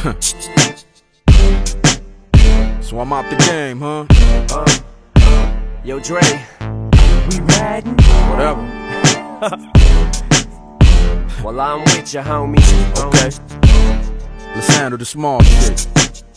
So I'm out the game, huh? Yo, Dre, we riding? Whatever. Well, I'm with you, homie. Okay. Let's handle the small shit.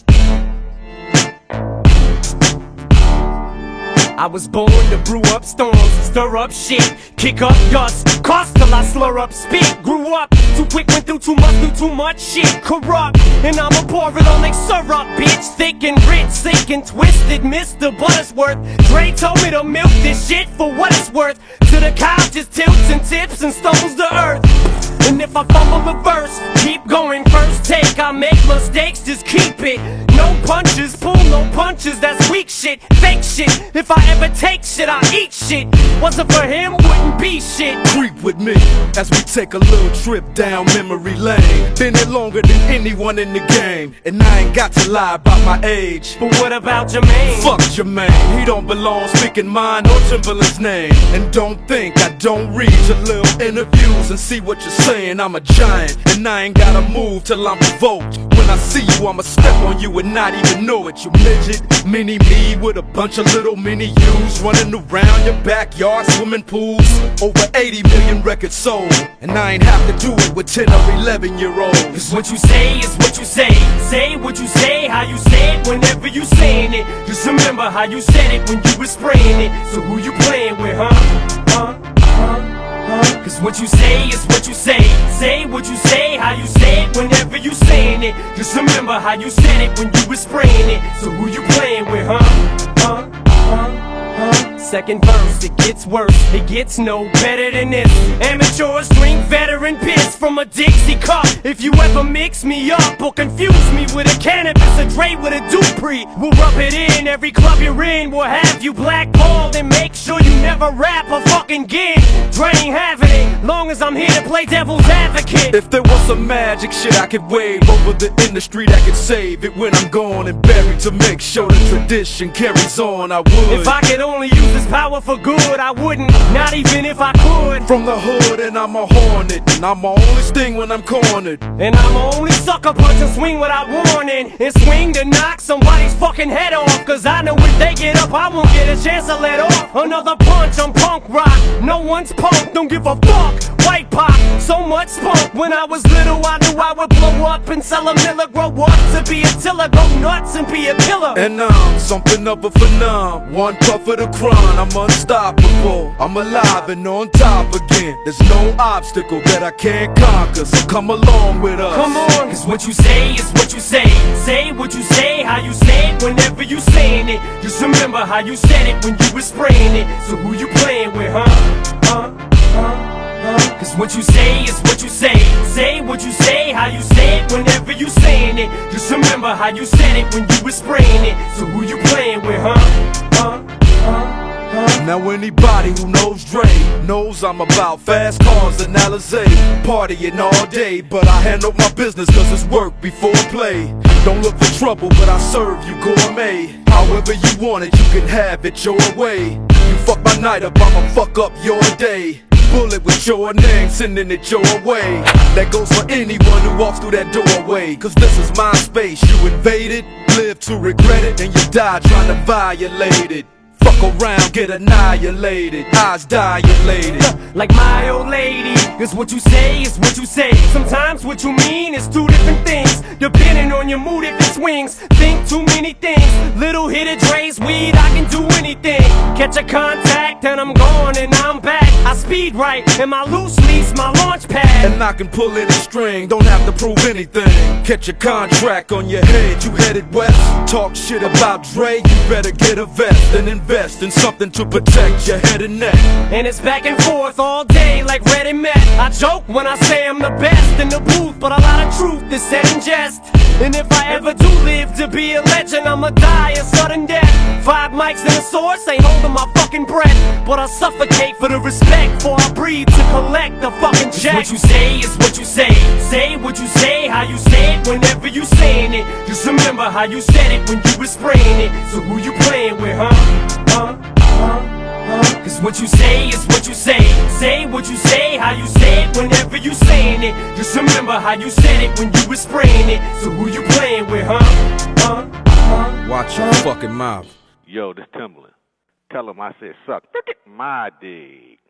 I was born to brew up storms, stir up shit, kick up dust, cost till I slur up spit. Grew up too quick, went through too much shit, corrupt. And I'ma pour it on like syrup, bitch. Thick and rich, sick and twisted, Mr. Buttersworth. Dre told me to milk this shit for what it's worth. To the cow just tilts and tips and stumbles to earth. And if I fumble a verse, keep going, first take. I make mistakes, just keep it. No punches, pull no punches, that's weak shit, fake shit. If I ever take shit, I eat shit. Wasn't for him, wouldn't be shit. Creep with me as we take a little trip down memory lane. Been here longer than anyone in the game, and I ain't got to lie about my age. But what about Jermaine? Fuck Jermaine, he don't belong speaking mine or Timberland's name. And don't think I don't read your little interviews and see what you're saying. I'm a giant, and I ain't gotta move till I'm provoked. When I see you, I'ma step on you and not even know it. You midget, mini me with a bunch of little mini yous running around your backyard, swimming pools. Over 80 million records sold, and I ain't have to do it with 10 or 11-year-olds. Cause what you say is what you say. Say what you say, how you say it whenever you saying it. Just remember how you said it when you was spraying it. So who you playing with, huh? Cause what you say is what you say. Say what you say, how you say it whenever you saying it. Just remember how you said it when you was spraying it. So who you playing with, huh? Second verse, it gets worse, it gets no better than this. Amateurs drink veteran piss from a Dixie cup. If you ever mix me up or confuse me with a cannabis, a Dre with a Dupree, we'll rub it in. Every club you're in will have you blackballed, and make sure you never rap a fucking gig. Dre ain't having it, long as I'm here to play devil's advocate. If there was some magic shit I could wave over the industry that could save it when I'm gone and buried, to make sure the tradition carries on, I would. If I could only use this power for good, I wouldn't, not even if I could. From the hood, and I'm a hornet, and I'm my only sting when I'm cornered. And I'm only sucker punch and swing without warning, and swing to knock somebody's fucking head off. Cause I know if they get up, I won't get a chance to let off another punch. I'm punk rock, no one's punk, don't give a fuck. White pop, so much spunk. When I was little, I knew I would blow up and sell a miller. Grow up to be a tiller, go nuts and be a killer. And I'm something of a phenom, one puff of the crown. I'm unstoppable, I'm alive and on top again. There's no obstacle that I can't conquer, so come along with us. Come on, cause what you say is what you say. Say what you say, how you say it whenever you saying it. Just remember how you said it when you was spraying it. So who you playing with, huh? Cause what you say is what you say. Say what you say, how you say it whenever you saying it. Just remember how you said it when you was spraying it. So who you playing with, huh? Now anybody who knows Dre knows I'm about fast cars and Alizé, partying all day, but I handle my business cause it's work before play. Don't look for trouble, but I serve you gourmet. However you want it, you can have it your way. You fuck my night up, I'ma fuck up your day. Bullet with your name, sending it your way. That goes for anyone who walks through that doorway. Cause this is my space, you invaded, live to regret it, and you die trying to violate it. Fuck around, get annihilated, eyes dilated. Like my old lady, cause what you say is what you say. Sometimes what you mean is two different things, depending on your mood if it swings. Think too many things, little hit of Dre's weed, I can do anything. Catch a contact and I'm gone and I'm back. I speed right and my loose lease, my launch pad. And I can pull any string, don't have to prove anything. Catch a contract on your head, you headed west. Talk shit about Dre, you better get a vest and invest in something to protect your head and neck. And it's back and forth all day like Red and Met. I joke when I say I'm the best in the booth, but a lot of truth is said in jest. And if I ever do live to be a legend, I'ma die a sudden death. 5 mics and a source, ain't holding my fucking breath, but I suffocate for the respect, before I breathe to collect the fucking check. What you say is what you say. Say what you say, how you say it whenever you saying it. Just remember how you said it when you was spraying it. So who you playing with, huh? Cause what you say is what you say. Say what you say, how you say it whenever you saying it. Just remember how you said it when you was spraying it. So who you playing with, huh? Watch your fucking mouth. Yo, this Timbaland. Tell him I said suck my dick.